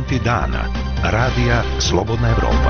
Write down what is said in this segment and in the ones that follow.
Dokumenti dana. Radija Slobodna Evropa.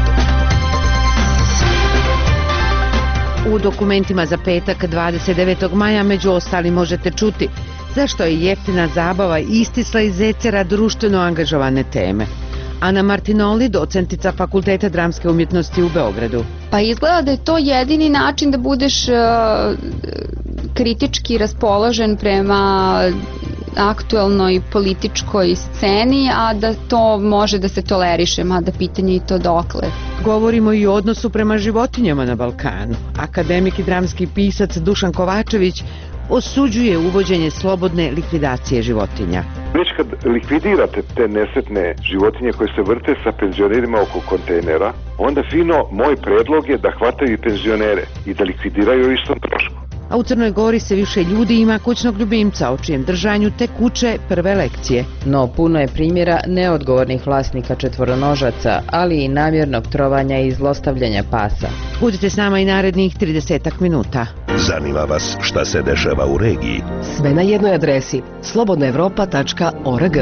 U dokumentima za petak 29. maja među ostali možete čuti zašto je jeftina zabava istisla iz ecera društveno angažovane teme. Ana Martinoli, docentica Fakulteta dramske umjetnosti u Beogradu. Pa izgleda da je to jedini način da budeš kritički raspoložen prema aktuelnoj političkoj sceni, a da to može da se toleriše, mada pitanje i to dokle. Govorimo i o odnosu prema životinjama na Balkanu. Akademik i dramski pisac Dušan Kovačević osuđuje uvođenje slobodne likvidacije životinja. Već kad likvidirate te nesretne životinje koje se vrte sa penzionerima oko kontejnera, onda fino moj predlog je da hvataju i penzionere i da likvidiraju istom trošku. A u Crnoj Gori se više ljudi ima kućnog ljubimca, o čijem držanju tek uče prve lekcije. No puno je primjera neodgovornih vlasnika četvoronožaca, ali i namjernog trovanja i zlostavljanja pasa. Budite s nama i narednih 30 minuta. Zanima vas šta se dešava u regiji? Sve na jednoj adresi slobodnaevropa.org.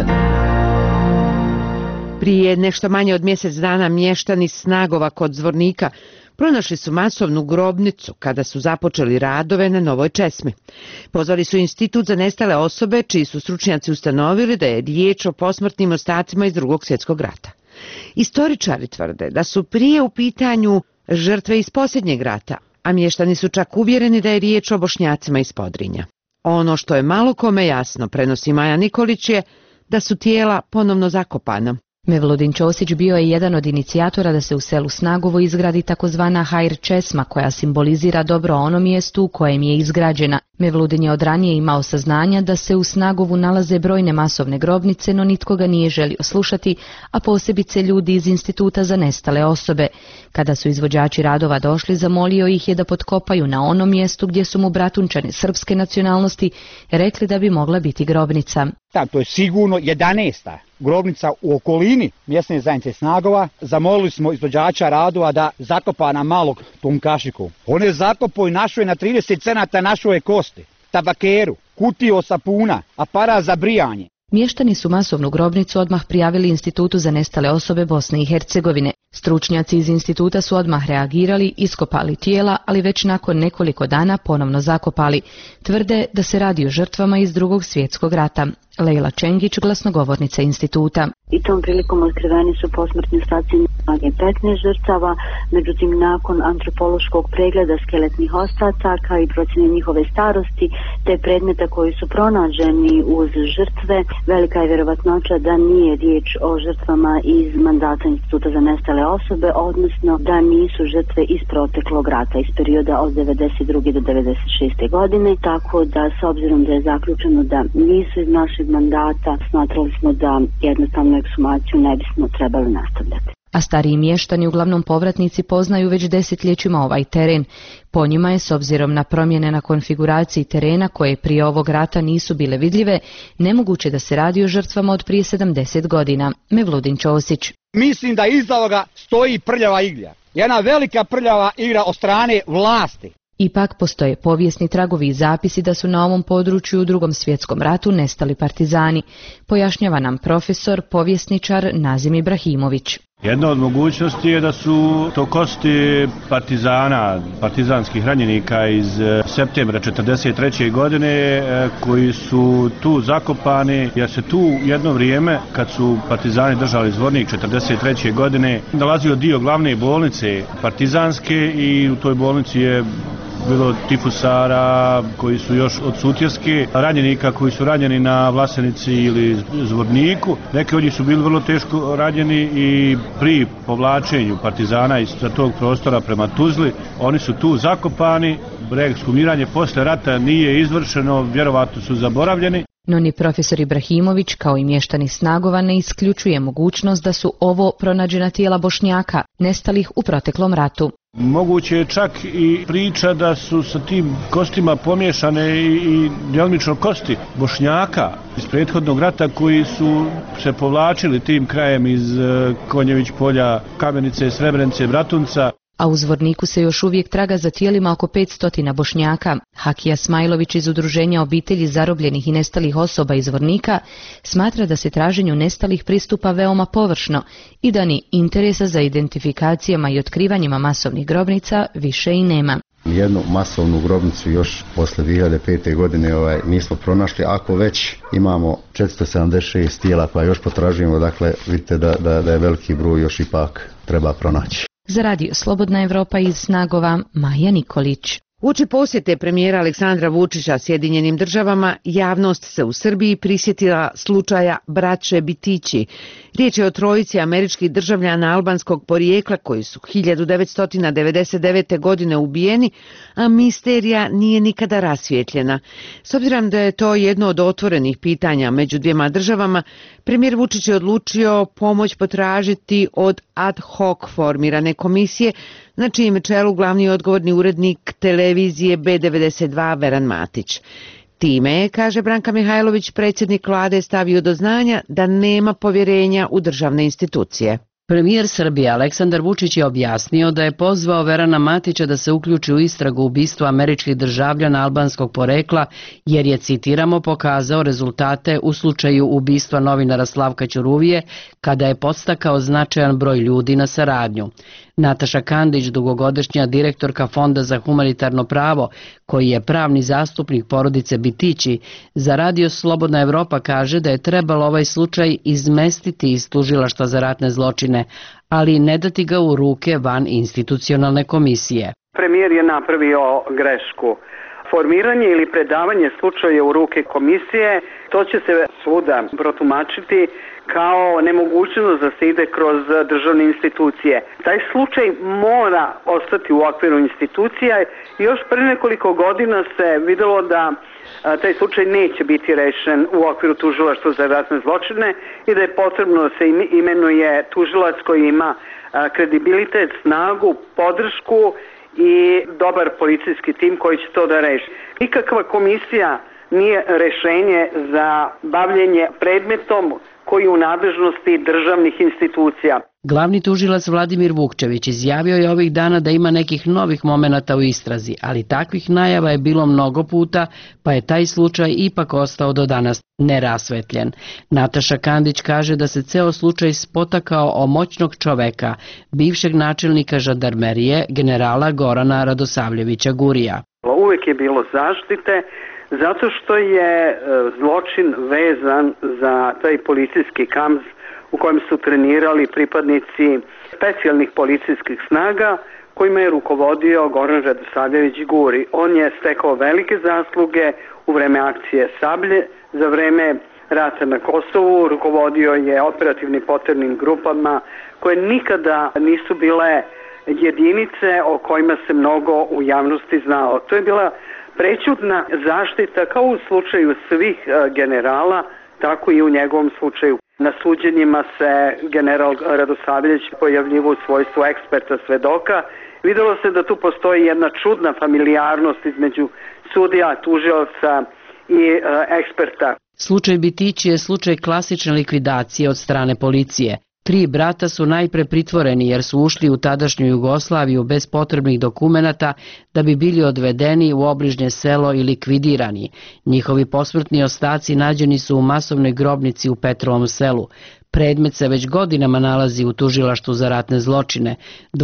Prije nešto manje od mjesec dana mještani Snagova kod Zvornika pronašli su masovnu grobnicu kada su započeli radove na Novoj česmi. Pozvali su Institut za nestale osobe, čiji su stručnjaci ustanovili da je riječ o posmrtnim ostacima iz Drugog svjetskog rata. Istoričari tvrde da su prije u pitanju žrtve iz posljednjeg rata, a mještani su čak uvjereni da je riječ o Bošnjacima iz Podrinja. Ono što je malo kome jasno, prenosi Maja Nikolić, je da su tijela ponovno zakopana. Mevludin Ćosić bio je jedan od inicijatora da se u selu Snagovo izgradi takozvana Hajr česma, koja simbolizira dobro ono mjestu u kojem je izgrađena. Mevludin je od ranije imao saznanja da se u Snagovu nalaze brojne masovne grobnice, no nitko ga nije želio slušati, a posebice ljudi iz Instituta za nestale osobe. Kada su izvođači radova došli, zamolio ih je da potkopaju na onom mjestu gdje su mu bratunčani srpske nacionalnosti rekli da bi mogla biti grobnica. Da, to je sigurno 11. grobnica u okolini mjesne zajednice Snagova. Zamolili smo izvođača radova da zakopa na malog Tomkašiku. On je zakopao i našao je na 30 cenata našao je kosti, tabakeru, kutiju sapuna, aparat za brijanje. Mještani su masovnu grobnicu odmah prijavili Institutu za nestale osobe Bosne i Hercegovine. Stručnjaci iz instituta su odmah reagirali, iskopali tijela, ali već nakon nekoliko dana ponovno zakopali. Tvrde da se radi o žrtvama iz Drugog svjetskog rata. Lejla Čengić, glasnogovornica instituta. I tom prilikom otkriveni su posmrtni ostaci 15 žrtava, međutim nakon antropološkog pregleda skeletnih ostataka i procjene njihove starosti, te predmeta koji su pronađeni uz žrtve, velika je vjerovatnoća da nije riječ o žrtvama iz mandata Instituta za nestale osobe, odnosno da nisu žrtve iz proteklog rata, iz perioda od 92. do 96. godine, tako da s obzirom da je zaključeno da nisu iz našeg mandata, smatrali smo da jednostavno ekshumaciju ne bismo trebali nastavljati. A stariji mještani, uglavnom povratnici, poznaju već desetljećima ovaj teren. Po njima je, s obzirom na promjene na konfiguraciji terena koje prije ovog rata nisu bile vidljive, nemoguće da se radi o žrtvama od prije 70 godina. Mevludin Ćosić. Mislim da iza ovoga stoji prljava igra. Jedna velika prljava igra od strane vlasti. Ipak postoje povijesni tragovi i zapisi da su na ovom području u Drugom svjetskom ratu nestali partizani, pojašnjava nam profesor, povjesničar Nazim Ibrahimović. Jedna od mogućnosti je da su to kosti partizana, partizanskih ranjenika iz septembra 1943. godine koji su tu zakopani, jer se tu jedno vrijeme, kad su partizani držali Zvornik 1943. godine, nalazio dio glavne bolnice partizanske i u toj bolnici je bilo tifusara koji su još od Sutjeske, ranjenika koji su ranjeni na Vlasenici ili Zvorniku. Neki od njih su bili vrlo teško ranjeni i pri povlačenju partizana iz tog prostora prema Tuzli, oni su tu zakopani. Ekshumiranje posle rata nije izvršeno, vjerovatno su zaboravljeni. No ni profesor Ibrahimović, kao i mještani Snagova, ne isključuje mogućnost da su ovo pronađena tijela Bošnjaka, nestalih u proteklom ratu. Moguće je čak i priča da su sa tim kostima pomiješane i djelomično kosti Bošnjaka iz prethodnog rata koji su se povlačili tim krajem iz Konjević polja, Kamenice, Srebrenice, Bratunca. a u Zvorniku se još uvijek traga za tijelima oko 500 Bošnjaka. Hakija Smajlović iz Udruženja obitelji zarobljenih i nestalih osoba iz Zvornika smatra da se traženju nestalih pristupa veoma površno i da ni interesa za identifikacijama i otkrivanjima masovnih grobnica više i nema. Jednu masovnu grobnicu još posle 2005. godine nismo pronašli, ako već imamo 476 tijela koja još potražujemo, dakle vidite da je veliki broj još ipak treba pronaći. Za radio Slobodna Evropa iz Snagova, Maja Nikolić. Uoči posjete premijera Aleksandra Vučića Sjedinjenim državama, javnost se u Srbiji prisjetila slučaja braće Bitići. Riječ je o trojici američkih državljana albanskog porijekla koji su 1999. godine ubijeni, a misterija nije nikada rasvijetljena. S obzirom da je to jedno od otvorenih pitanja među dvijema državama, premijer Vučić je odlučio pomoć potražiti od ad hoc formirane komisije, na čijem čelu glavni odgovorni urednik televizije B92 Veran Matić. Time je, kaže Branka Mihajlović, predsjednik vlade stavio do znanja da nema povjerenja u državne institucije. Premijer Srbije Aleksandar Vučić je objasnio da je pozvao Verana Matića da se uključi u istragu ubistva američkih državljana albanskog porekla jer je, citiramo, pokazao rezultate u slučaju ubistva novinara Slavka Ćuruvije kada je podstakao značajan broj ljudi na saradnju. Nataša Kandić, dugogodišnja direktorka Fonda za humanitarno pravo, koji je pravni zastupnik porodice Bitići, za radio Slobodna Evropa kaže da je trebalo ovaj slučaj izmestiti iz tužilaštva za ratne zločine, ali ne dati ga u ruke van institucionalne komisije. Premijer je napravio grešku. Formiranje ili predavanje slučaja u ruke komisije, to će se svuda protumačiti kao nemogućnost da se ide kroz državne institucije. Taj slučaj mora ostati u okviru institucija i još pre nekoliko godina se videlo da taj slučaj neće biti rešen u okviru tužilaštva za ratne zločine i da je potrebno da se imenuje tužilac koji ima kredibilitet, snagu, podršku i dobar policijski tim koji će to da reši. Nikakva komisija nije rešenje za bavljenje predmetom koji je u nadležnosti državnih institucija. Glavni tužilac Vladimir Vukčević izjavio je ovih dana da ima nekih novih momenata u istrazi, ali takvih najava je bilo mnogo puta, pa je taj slučaj ipak ostao do danas nerasvetljen. Nataša Kandić kaže da se ceo slučaj spotakao o moćnog čoveka, bivšeg načelnika žandarmerije, generala Gorana Radosavljevića Gurija. Uvek je bilo zaštite, zato što je zločin vezan za taj policijski kamp u kojem su trenirali pripadnici specijalnih policijskih snaga kojima je rukovodio Goran Radosavljević Guri. On je stekao velike zasluge u vreme akcije Sablje, za vreme rata na Kosovu, rukovodio je operativnim poternim grupama koje nikada nisu bile jedinice o kojima se mnogo u javnosti znalo. To je bila prećutna zaštita kao u slučaju svih generala, tako i u njegovom slučaju. Na suđenjima se general Radosavljević pojavljivao u svojstvu eksperta svedoka. Videlo se da tu postoji jedna čudna familijarnost između sudija, tužioca i eksperta. Slučaj Bitići je slučaj klasične likvidacije od strane policije. 3 brata su najpre pritvoreni jer su ušli u tadašnju Jugoslaviju bez potrebnih dokumenata da bi bili odvedeni u obližnje selo i likvidirani. Njihovi posmrtni ostaci nađeni su u masovnoj grobnici u Petrovom selu. Predmet se već godinama nalazi u tužilaštvu za ratne zločine.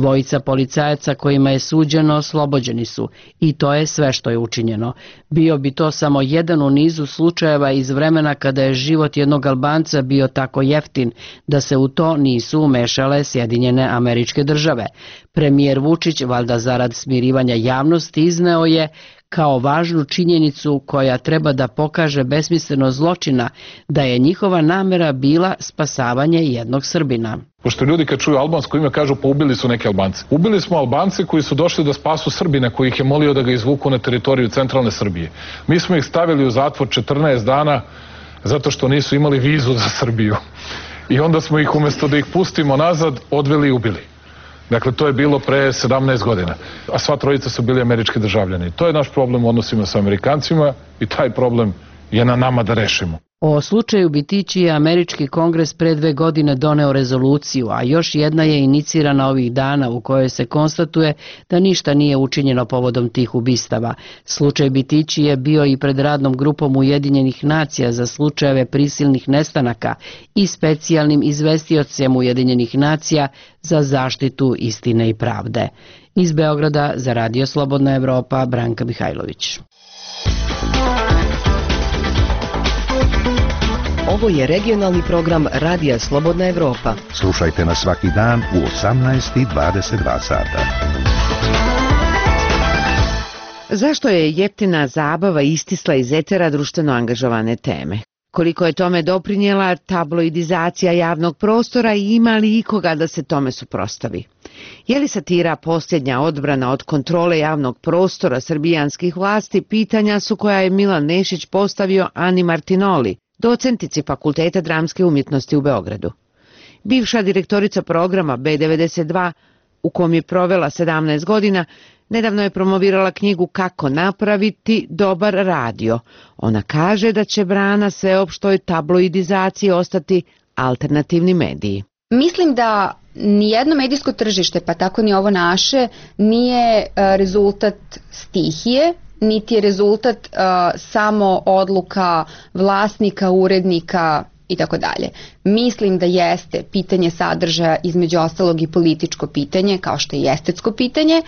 2 policajaca kojima je suđeno oslobođeni su i to je sve što je učinjeno. Bio bi to samo jedan u nizu slučajeva iz vremena kada je život jednog Albanca bio tako jeftin da se u to nisu umešale Sjedinjene Američke Države. Premijer Vučić, valjda zarad smirivanja javnosti, izneo je kao važnu činjenicu koja treba da pokaže besmislenost zločina, da je njihova namera bila spasavanje jednog Srbina. Pošto ljudi kad čuju albansko ime kažu pa ubili su neke Albance. Ubili smo Albance koji su došli da spasu Srbina koji ih je molio da ga izvuku na teritoriju centralne Srbije. Mi smo ih stavili u zatvor 14 dana zato što nisu imali vizu za Srbiju. I onda smo ih umjesto da ih pustimo nazad odveli i ubili. Dakle, to je bilo pre 17 godina, a sva trojica su bili američki državljani. To je naš problem u odnosima sa Amerikancima i taj problem je na nama da rešimo. O slučaju Bitići je američki kongres pre 2 godine doneo rezoluciju, a još jedna je inicirana ovih dana u kojoj se konstatuje da ništa nije učinjeno povodom tih ubistava. Slučaj Bitići je bio i pred radnom grupom Ujedinjenih nacija za slučajeve prisilnih nestanaka i specijalnim izvestiocem Ujedinjenih nacija za zaštitu istine i pravde. Iz Beograda za Radio Slobodna Evropa, Branka Mihajlović. Ovo je regionalni program Radija Slobodna Evropa. Slušajte nas svaki dan u 18:22 sata. Zašto je jeftina zabava istisla iz etera društveno angažovane teme? Koliko je tome doprinijela tabloidizacija javnog prostora i ima li ikoga da se tome suprotstavi? Je li satira posljednja odbrana od kontrole javnog prostora srbijanskih vlasti? Pitanja su koja je Milan Nešić postavio Ani Martinoli, docentici Fakulteta dramske umjetnosti u Beogradu. Bivša direktorica programa B92, u kom je provela 17 godina, nedavno je promovirala knjigu Kako napraviti dobar radio. Ona kaže da će brana sveopštoj tabloidizaciji ostati alternativni mediji. Mislim da nijedno medijsko tržište, pa tako ni ovo naše, nije rezultat stihije, niti je rezultat samo odluka vlasnika, urednika i tako dalje. Mislim da jeste pitanje sadržaja, između ostalog i političko pitanje, kao što je i estetsko pitanje.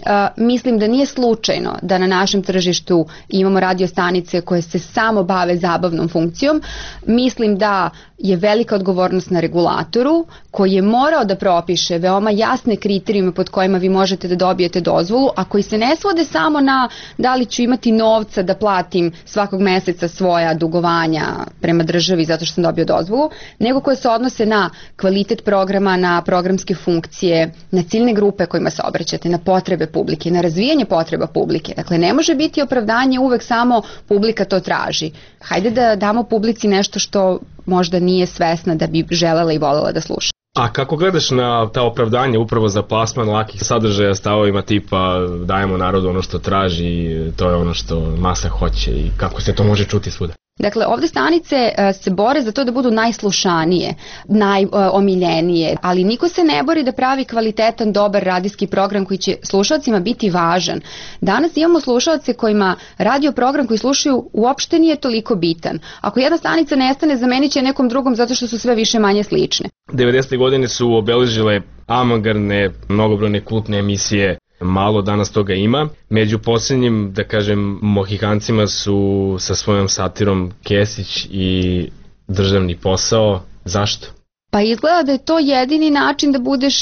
Mislim da nije slučajno da na našem tržištu imamo radio stanice koje se samo bave zabavnom funkcijom. Mislim da je velika odgovornost na regulatoru koji je morao da propiše veoma jasne kriterijume pod kojima vi možete da dobijete dozvolu, a koji se ne svode samo na da li ću imati novca da platim svakog meseca svoja dugovanja prema državi zato što sam dobio dozvolu, nego koje se odnose na kvalitet programa, na programske funkcije, na ciljne grupe kojima se obraćate, na potrebe publike, na razvijanje potreba publike. Dakle, ne može biti opravdanje uvek samo publika to traži. Hajde da damo publici nešto što možda nije svesna da bi želela i voljela da sluša. A kako gledaš na ta opravdanje upravo za plasman lakih sadržaja stavovima tipa dajemo narodu ono što traži, to je ono što masa hoće i kako se to može čuti svuda? Dakle, ovde stanice se bore za to da budu najslušanije, najomiljenije, ali niko se ne bori da pravi kvalitetan, dobar radijski program koji će slušalcima biti važan. Danas imamo slušalce kojima radio program koji slušaju uopšte nije toliko bitan. Ako jedna stanica nestane, zamenit će nekom drugom zato što su sve više manje slične. 90. godine su obeležile avangardne, mnogobrojne kultne emisije. Malo danas toga ima. Među posljednjim, da kažem, mohikancima su sa svojom satirom Kesić i Državni posao. Zašto? Pa izgleda da je to jedini način da budeš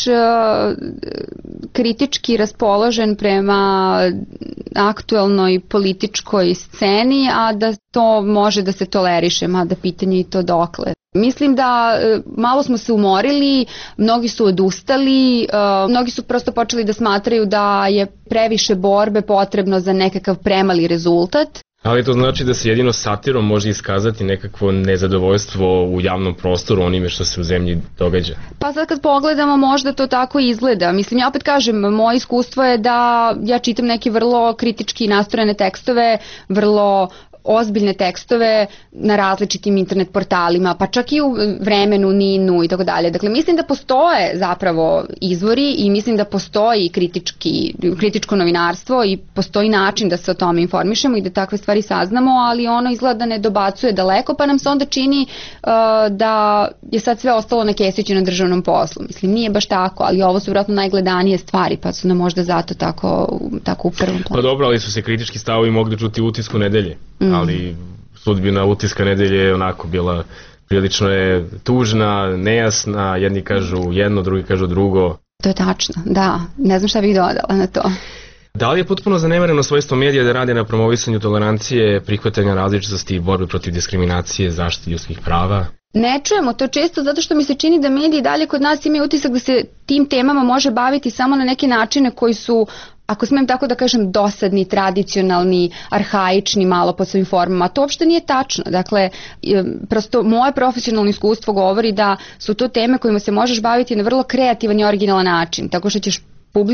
kritički raspoložen prema aktuelnoj političkoj sceni, a da to može da se toleriše, mada pitanje i to dokle. Mislim da malo smo se umorili, mnogi su odustali, mnogi su prosto počeli da smatraju da je previše borbe potrebno za nekakav premali rezultat. Ali to znači da se jedino satirom može iskazati nekakvo nezadovoljstvo u javnom prostoru onime što se u zemlji događa. Pa sad kad pogledamo možda to tako izgleda. Mislim, ja opet kažem, moje iskustvo je da ja čitam neke vrlo kritički nastrojene tekstove, vrlo ozbiljne tekstove na različitim internet portalima, pa čak i u Vremenu, Ninu i tako dalje. Dakle, mislim da postoje zapravo izvori i mislim da postoji kritičko novinarstvo i postoji način da se o tome informišemo i da takve stvari saznamo, ali ono izgleda da ne dobacuje daleko, pa nam se onda čini da je sad sve ostalo na Kesiću na državnom poslu. Mislim, nije baš tako, ali ovo su vjerojatno najgledanije stvari, pa su nam možda zato tako u prvom planu. Pa dobro, ali su se kritički stavovi mogli čuti u Utisku nedelje. Ali sudbina Utiska nedelje je onako bila prilično je tužna, nejasna, jedni kažu jedno, drugi kažu drugo. To je tačno, da, ne znam šta bih dodala na to. Da li je potpuno zanemareno svojstvo medija da rade na promovisanju tolerancije, prihvatanja različitosti i borbe protiv diskriminacije, zaštiti ljudskih prava? Ne čujemo to često zato što mi se čini da mediji dalje kod nas imaju utisak da se tim temama može baviti samo na neke načine koji su, ako smijem tako da kažem, dosadni, tradicionalni, arhaični malo po svojim formama. To uopšte nije tačno. Dakle, prosto moje profesionalno iskustvo govori da su to teme kojima se možeš baviti na vrlo kreativan i originalan način, tako što ćeš publici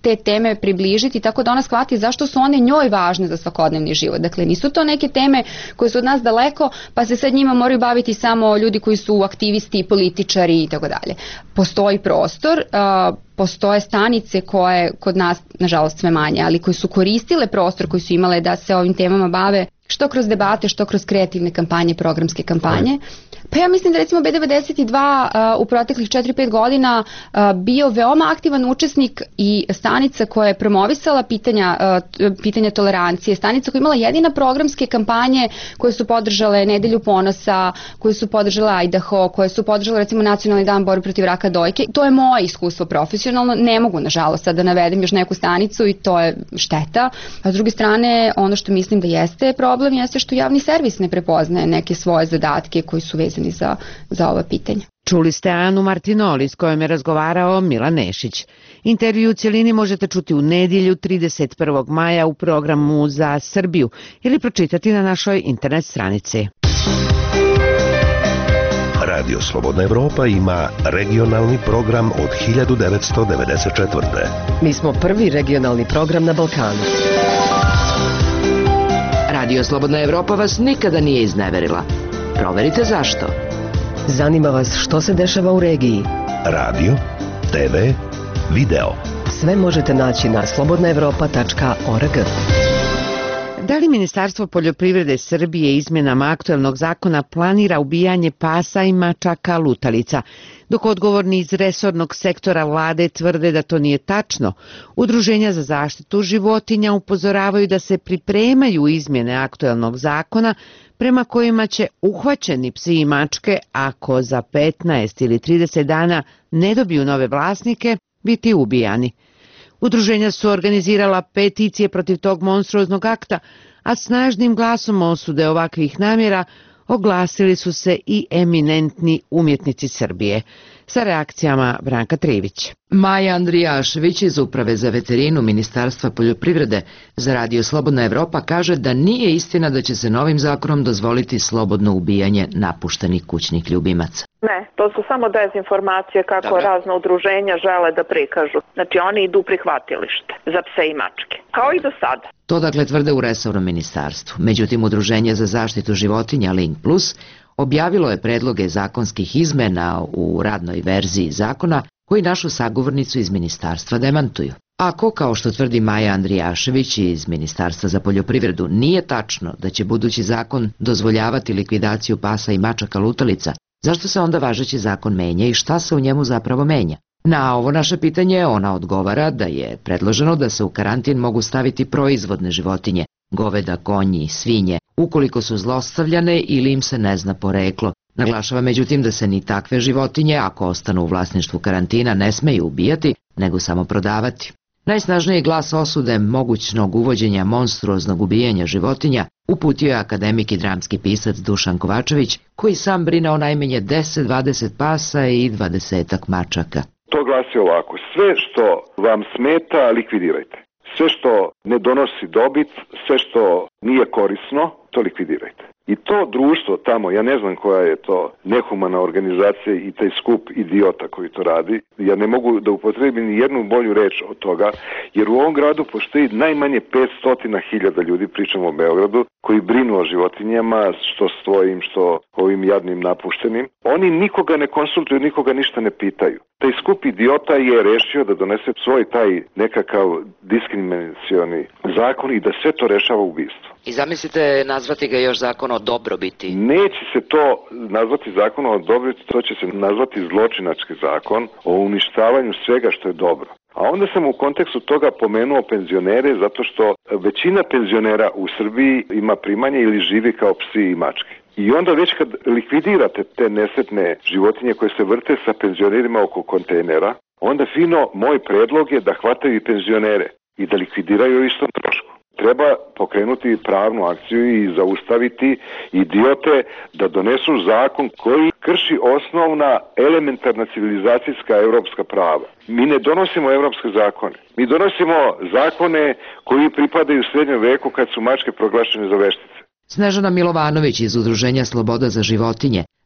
te teme približiti tako da ona shvati zašto su one njoj važne za svakodnevni život. Dakle, nisu to neke teme koje su od nas daleko, pa se sad njima moraju baviti samo ljudi koji su aktivisti, političari i tako dalje. Postoji prostor, postoje stanice koje kod nas, nažalost, sve manje, ali koji su koristile prostor, koji su imale da se ovim temama bave, što kroz debate, što kroz kreativne kampanje, programske kampanje. Pa ja mislim da recimo B92 u proteklih 4-5 godina bio veoma aktivan učesnik i stanica koja je promovisala pitanja tolerancije, stanica koja je imala jedina programske kampanje koje su podržale Nedelju ponosa, koje su podržale Idaho, koje su podržale recimo Nacionalni dan borbe protiv raka dojke. To je moje iskustvo profesionalno, ne mogu nažalost sad da navedem još neku stanicu i to je šteta. A s druge strane, ono što mislim da jeste problem jeste što javni servis ne prepoznaje neke svoje zadatke koji su vezani za ova pitanja. Čuli ste Anu Martinoli s kojom je razgovarao Milan Nešić. Intervju u cjelini možete čuti u nedjelju 31. maja u programu Za Srbiju ili pročitati na našoj internet stranici. Radio Slobodna Evropa ima regionalni program od 1994. Mi smo prvi regionalni program na Balkanu. Radio Slobodna Evropa vas nikada nije izneverila. Proverite zašto. Zanima vas što se dešava u regiji. Radio, TV, video. Sve možete naći na slobodnaevropa.org. Da li Ministarstvo poljoprivrede Srbije izmjenama aktuelnog zakona planira ubijanje pasa i mačaka lutalica? Dok odgovorni iz resornog sektora vlade tvrde da to nije tačno, udruženja za zaštitu životinja upozoravaju da se pripremaju izmjene aktuelnog zakona prema kojima će uhvaćeni psi i mačke, ako za 15 ili 30 dana ne dobiju nove vlasnike, biti ubijani. Udruženja su organizirala peticije protiv tog monstruoznog akta, a snažnim glasom osude ovakvih namjera oglasili su se i eminentni umjetnici Srbije. Sa reakcijama Branka Trivić. Maja Andrijašević iz Uprave za veterinu Ministarstva poljoprivrede za Radio Slobodna Evropa kaže da nije istina da će se novim zakonom dozvoliti slobodno ubijanje napuštenih kućnih ljubimaca. Ne, to su samo dezinformacije kako razna udruženja žele da prikažu. Znači oni idu u prihvatilište za pse i mačke, kao i do sada. To dakle tvrde u resornom ministarstvu. Međutim, Udruženje za zaštitu životinja Link Plus objavilo je predloge zakonskih izmena u radnoj verziji zakona koji našu sagovornicu iz ministarstva demantuju. Ako, kao što tvrdi Maja Andrijašević iz Ministarstva za poljoprivredu, nije tačno da će budući zakon dozvoljavati likvidaciju pasa i mačaka lutalica, zašto se onda važeći zakon menja i šta se u njemu zapravo menja? Na ovo naše pitanje ona odgovara da je predloženo da se u karantin mogu staviti proizvodne životinje, goveda, konji, svinje, ukoliko su zlostavljane ili im se ne zna poreklo. Naglašava međutim da se ni takve životinje, ako ostanu u vlasništvu karantina, ne smeju ubijati, nego samo prodavati. Najsnažniji glas osude mogućnog uvođenja monstruoznog ubijanja životinja uputio je akademik i dramski pisac Dušan Kovačević, koji sam brine o najmanje 10-20 pasa i 20 mačaka. To glasi ovako: sve što vam smeta, likvidirajte. Sve što ne donosi dobit, sve što nije korisno, to likvidirajte. I to društvo tamo, ja ne znam koja je to nehumana organizacija i taj skup idiota koji to radi, ja ne mogu da upotrebim ni jednu bolju reč od toga, jer u ovom gradu postoji najmanje 500.000 ljudi, pričamo o Beogradu, koji brinu o životinjama, što svojim, što ovim jadnim napuštenim. Oni nikoga ne konsultuju, nikoga ništa ne pitaju. Taj skup idiota je rešio da donese svoj taj nekakav diskriminacioni zakon i da sve to rešava ubijstvo. I zamislite nazvati ga još zakon o dobrobiti? Neće se to nazvati zakon o dobrobiti, to će se nazvati zločinački zakon o uništavanju svega što je dobro. A onda sam u kontekstu toga pomenuo penzionere, zato što većina penzionera u Srbiji ima primanje ili živi kao psi i mačke. I onda već kad likvidirate te nesretne životinje koje se vrte sa penzionerima oko kontejnera, onda fino moj predlog je da hvataju i penzionere i da likvidiraju istom trošku. Treba pokrenuti pravnu akciju i zaustaviti idiote da donesu zakon koji krši osnovna elementarna civilizacijska evropska prava. Mi ne donosimo evropske zakone. Mi donosimo zakone koji pripadaju srednjem veku kad su mačke proglašene za veštice. Snežana Milovanović iz Udruženja Sloboda za životinje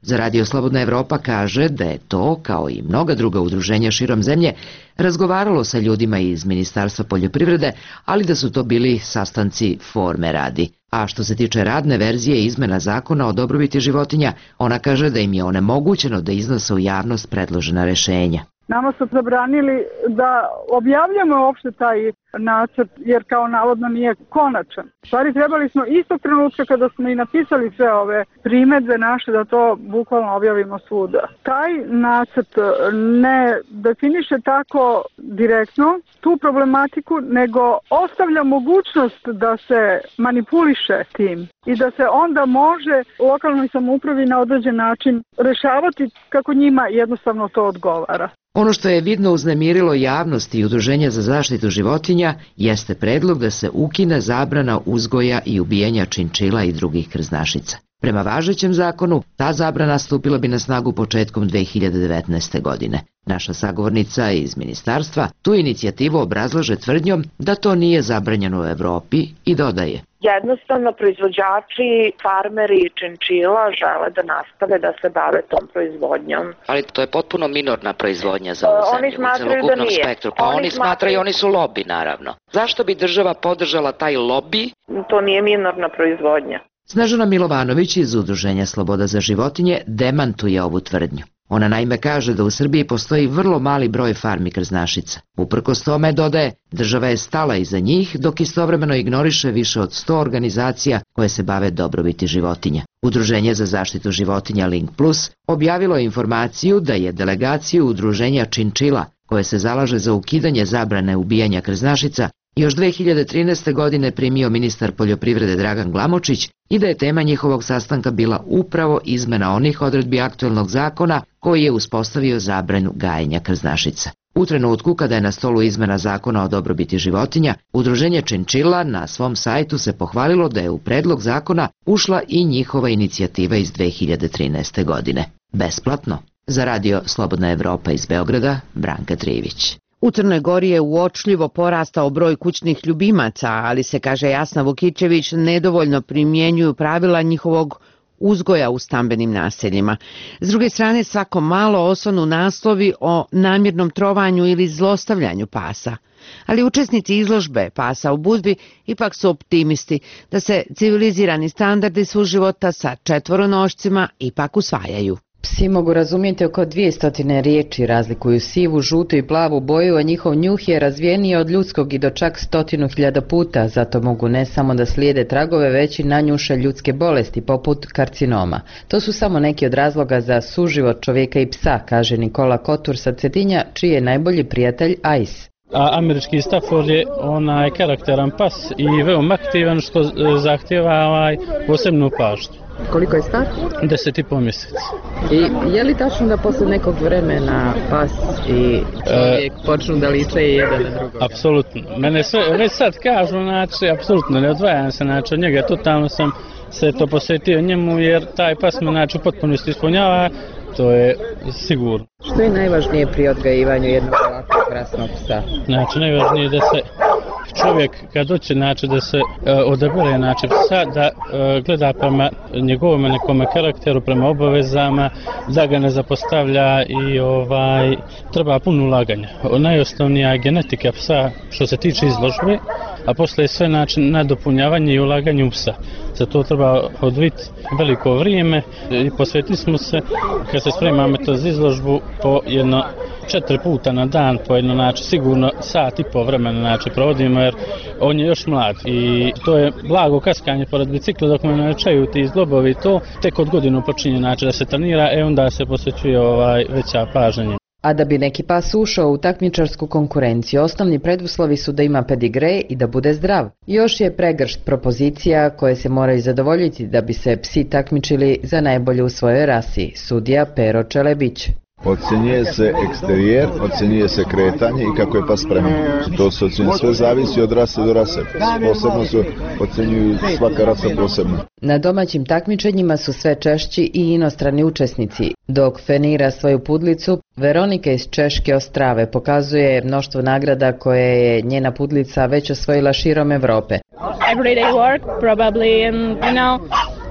Za Radio Slobodna Evropa kaže da je to, kao i mnoga druga udruženja širom zemlje, razgovaralo sa ljudima iz Ministarstva poljoprivrede, ali da su to bili sastanci forme radi. A što se tiče radne verzije izmena zakona o dobrobiti životinja, ona kaže da im je onemogućeno da iznose u javnost predložena rešenja. Nama su zabranili da objavljamo uopšte taj nacrt, jer kao navodno nije konačan. Stvari trebali smo istog trenutka kada smo i napisali sve ove primedbe naše da to bukvalno objavimo svuda. Taj nacrt ne definiše tako direktno tu problematiku, nego ostavlja mogućnost da se manipuliše tim i da se onda može lokalnoj samoupravi na određen način rešavati kako njima jednostavno to odgovara. Ono što je vidno uznemirilo javnost i udruženja za zaštitu životinja jeste predlog da se ukine zabrana uzgoja i ubijanja činčila i drugih krznašica. Prema važećem zakonu, ta zabrana stupila bi na snagu početkom 2019. godine. Naša sagovornica iz ministarstva tu inicijativu obrazlaže tvrdnjom da to nije zabranjeno u Evropi i dodaje: jednostavno proizvođači, farmeri činčila žele da nastave da se bave tom proizvodnjom. Ali to je potpuno minorna proizvodnja za ovu zemlju u celokupnom spektru. Pa oni smatraju, oni su lobi, naravno. Zašto bi država podržala taj lobi? To nije minorna proizvodnja. Snežana Milovanović iz Udruženja Sloboda za životinje demantuje ovu tvrdnju. Ona naime kaže da u Srbiji postoji vrlo mali broj farmi krznašica. Uprkos tome, dodaje, država je stala iza njih, dok istovremeno ignoriše više od 100 organizacija koje se bave dobrobiti životinja. Udruženje za zaštitu životinja Link Plus objavilo je informaciju da je delegaciju udruženja Činčila, koje se zalaže za ukidanje zabrane ubijanja krznašica, još 2013. godine primio ministar poljoprivrede Dragan Glamočić i da je tema njihovog sastanka bila upravo izmena onih odredbi aktuelnog zakona koji je uspostavio zabranu gajenja krznašica. U trenutku kada je na stolu izmena zakona o dobrobiti životinja, udruženje Činčila na svom sajtu se pohvalilo da je u predlog zakona ušla i njihova inicijativa iz 2013. godine. Besplatno. Za Radio Slobodna Evropa iz Beograda, Branka Trivić. U Crnoj Gori je uočljivo porastao broj kućnih ljubimaca, ali se, kaže Jasna Vukićević, nedovoljno primjenjuju pravila njihovog uzgoja u stambenim naseljima. S druge strane, svako malo osvanu naslovi o namjernom trovanju ili zlostavljanju pasa. Ali učesnici izložbe Pasa u budvi ipak su optimisti da se civilizirani standardi suživota sa četvoronošcima ipak usvajaju. Psi mogu razumjeti oko 200 riječi, razlikuju sivu, žutu i plavu boju, a njihov njuh je razvijeniji od ljudskog i do čak 100.000 puta, zato mogu ne samo da slijede tragove, već i nanjuše ljudske bolesti, poput karcinoma. To su samo neki od razloga za suživot čovjeka i psa, kaže Nikola Kotur sa Cetinja, čiji je najbolji prijatelj Ice. Američki Stafford je karakteran pas i veoma aktivan, što zahtjeva posebnu pažnju. Koliko je star? 10,5 mjeseci. I je li tačno da posle nekog vremena pas i čovjek počnu da liče jedan na drugog? Apsolutno. Mene sve, već sad kažu, apsolutno ne odvajam se, od njega totalno sam se to posvetio njemu, jer taj pas me, potpuno ispunjava, to je sigurno. Što je najvažnije pri odgajivanju jednog ovakvog krasnog psa? Najvažnije je da se čovjek kad hoće da se odabere psa, da gleda prema njegovom nekome karakteru, prema obavezama, da ga ne zapostavlja i treba puno ulaganja. Najosnovnija je genetika psa što se tiče izložbe, a posle je sve nadopunjavanje i ulaganje u psa. Za to treba odviti veliko vrijeme i posvetili smo se, kad se spremamo to za izložbu, po 4 puta na dan, po sigurno sat i po vremena provodimo, jer on je još mlad i to je blago kaskanje pored bicikla dok me načaju ti zglobovi, to tek od godinu počinje da se trenira, onda se posvećuje veća pažnja. A da bi neki pas ušao u takmičarsku konkurenciju, osnovni preduslovi su da ima pedigre i da bude zdrav. Još je pregršt propozicija koje se moraju zadovoljiti da bi se psi takmičili za najbolje u svojoj rasi, sudija Pero Čelebić. Ocjenjuje se eksterijer, ocjenjuje se kretanje i kako je pas spreman. To se ocjenjuje, sve zavisi od rase do rase. Posebno se ocjenjuju svaka rasa posebno. Na domaćim takmičenjima su sve češći i inostrani učesnici. Dok fenira svoju pudlicu, Veronika iz Češke Ostrave pokazuje mnoštvo nagrada koje je njena pudlica već osvojila širom Evrope. Everyday work, probably, and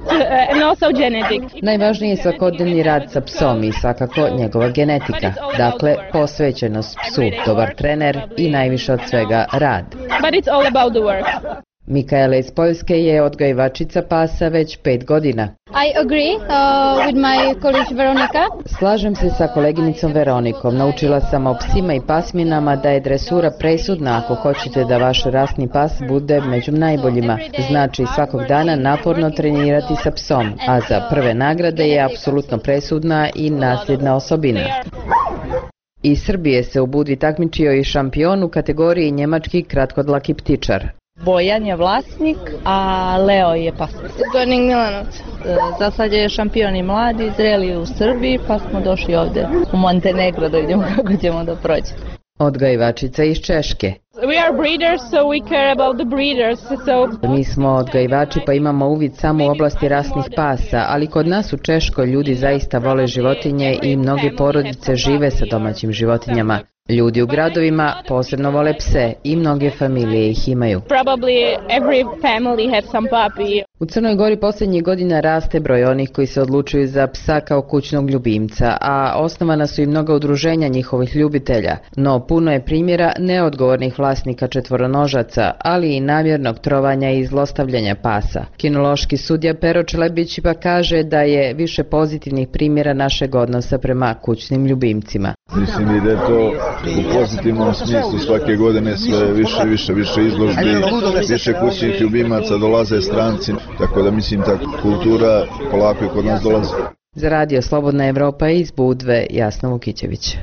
and also genetic. Najvažniji je svakodnevni rad sa psom i svakako njegova genetika. Dakle, posvećenost psu, dobar trener i najviše od svega rad. But it's all about the work. Mikaela iz Poljske je odgajivačica pasa već 5 godina. I agree with my colleague Veronica. Slažem se sa koleginicom Veronikom. Naučila sam o psima i pasminama da je dresura presudna ako hoćete da vaš rasni pas bude među najboljima. Znači svakog dana naporno trenirati sa psom, a za prve nagrade je apsolutno presudna i nasljedna osobina. Iz Srbije se u Budvi takmičio i šampion u kategoriji njemački kratkodlaki ptičar. Bojan je vlasnik, a Leo je pastir. Gornjeg Milanovca. Za sad je šampion i mladi, zreli u Srbiji, pa smo došli ovdje u Montenegro da vidimo kako ćemo da prođemo. Odgajivačica iz Češke. We are breeders, so we care about the breeders. Mi smo odgajivači pa imamo uvid samo u oblasti rasnih pasa, ali kod nas u Češkoj ljudi zaista vole životinje i mnoge porodice žive sa domaćim životinjama. Ljudi u gradovima posebno vole pse i mnoge familije ih imaju. Probably every family has some puppy. U Crnoj Gori posljednjih godina raste broj onih koji se odlučuju za psa kao kućnog ljubimca, a osnovana su i mnoga udruženja njihovih ljubitelja. No puno je primjera neodgovornih vlasnika četvoronožaca, ali i namjernog trovanja i zlostavljanja pasa. Kinološki sudija Pero Čelebić pa kaže da je više pozitivnih primjera našeg odnosa prema kućnim ljubimcima. Mislim i da je to u pozitivnom smislu svake godine sve više izložbi, više kućnih ljubimaca, dolaze stranci, tako da mislim ta kultura polako i kod nas dolazi. Za Radio Slobodna Evropa iz Budve, Jasna Vukićević.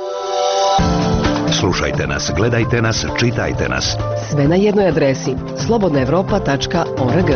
Slušajte nas, gledajte nas, čitajte nas. Sve na jednoj adresi slobodnaevropa.org.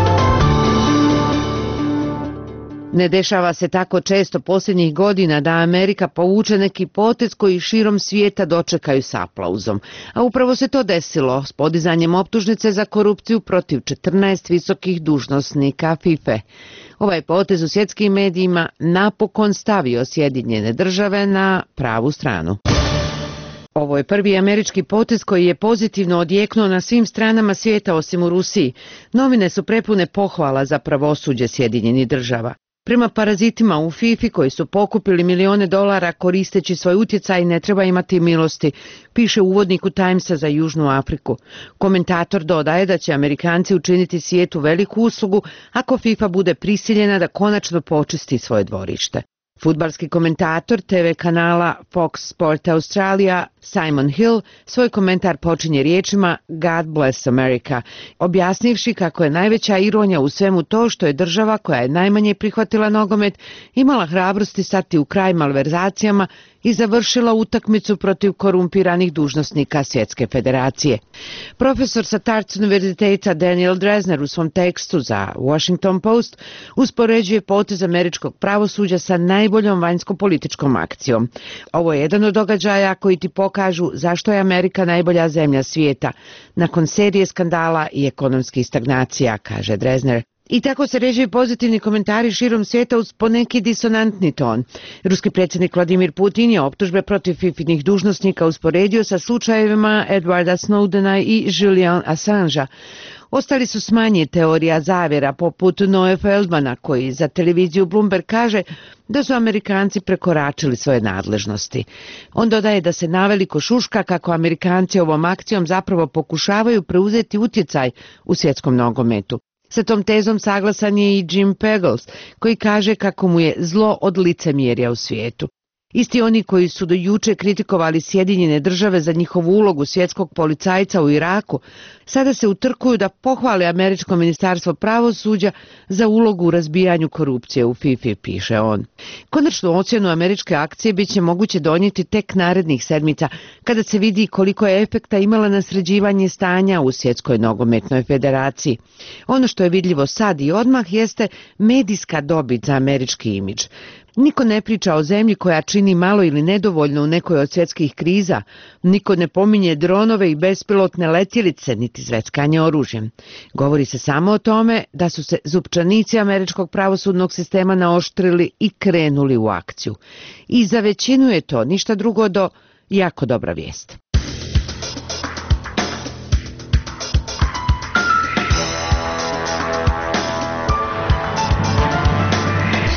Ne dešava se tako često posljednjih godina da Amerika povuče neki potez koji širom svijeta dočekaju s aplauzom. A upravo se to desilo s podizanjem optužnice za korupciju protiv 14 visokih dužnosnika FIFA. Ovaj potez u svjetskim medijima napokon stavio Sjedinjene Države na pravu stranu. Ovo je prvi američki potez koji je pozitivno odjeknuo na svim stranama svijeta osim u Rusiji. Novine su prepune pohvala za pravosuđe Sjedinjenih Država. Prema parazitima u FIFA koji su pokupili milijone dolara koristeći svoj utjecaj ne treba imati milosti, piše u uvodniku Timesa za Južnu Afriku. Komentator dodaje da će Amerikanci učiniti svijetu veliku uslugu ako FIFA bude prisiljena da konačno počisti svoje dvorište. Fudbalski komentator TV kanala Fox Sport Australia Simon Hill svoj komentar počinje riječima God bless America, objasnivši kako je najveća ironija u svemu to što je država koja je najmanje prihvatila nogomet imala hrabrosti stati u kraj malverzacijama i završila utakmicu protiv korumpiranih dužnosnika Svjetske federacije. Profesor sa Tufts univerziteta Daniel Drezner u svom tekstu za Washington Post uspoređuje potez američkog pravosuđa sa najboljom vanjsko-političkom akcijom. Ovo je jedan od događaja koji ti pokažu zašto je Amerika najbolja zemlja svijeta, nakon serije skandala i ekonomskih stagnacija, kaže Drezner. I tako se ređaju pozitivni komentari širom svijeta uz poneki disonantni ton. Ruski predsjednik Vladimir Putin je optužbe protiv FIFA-inih dužnosnika usporedio sa slučajevima Edwarda Snowdena i Julian Assangea. Ostali su smanji teorija zavjera poput Noe Feldmana koji za televiziju Bloomberg kaže da su Amerikanci prekoračili svoje nadležnosti. On dodaje da se naveliko šuška kako Amerikanci ovom akcijom zapravo pokušavaju preuzeti utjecaj u svjetskom nogometu. Sa tom tezom saglasan je i Jim Pagels, koji kaže kako mu je zlo od licemjerja u svijetu. Isti oni koji su do juče kritikovali Sjedinjene Države za njihovu ulogu svjetskog policajca u Iraku, sada se utrkuju da pohvale američko ministarstvo pravosuđa za ulogu u razbijanju korupcije u FIFA, piše on. Konačnu ocjenu američke akcije bit će moguće donijeti tek narednih sedmica, kada se vidi koliko je efekta imala na sređivanje stanja u Svjetskoj nogometnoj federaciji. Ono što je vidljivo sad i odmah jeste medijska dobit za američki imidž. Niko ne priča o zemlji koja čini malo ili nedovoljno u nekoj od svjetskih kriza, niko ne pominje dronove i bespilotne letjelice, niti zveckanje oružjem. Govori se samo o tome da su se zupčanici američkog pravosudnog sistema naoštrili i krenuli u akciju. I za većinu je to ništa drugo do jako dobra vijest.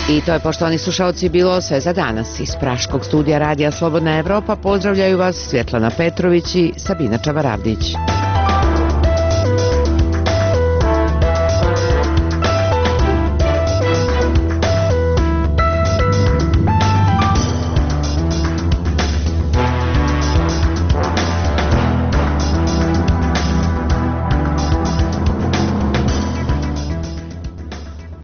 I to je, poštovani slušalci, bilo sve za danas. Iz Praškog studija Radija Slobodna Evropa pozdravljaju vas Svjetlana Petrović i Sabina Čavaravdić.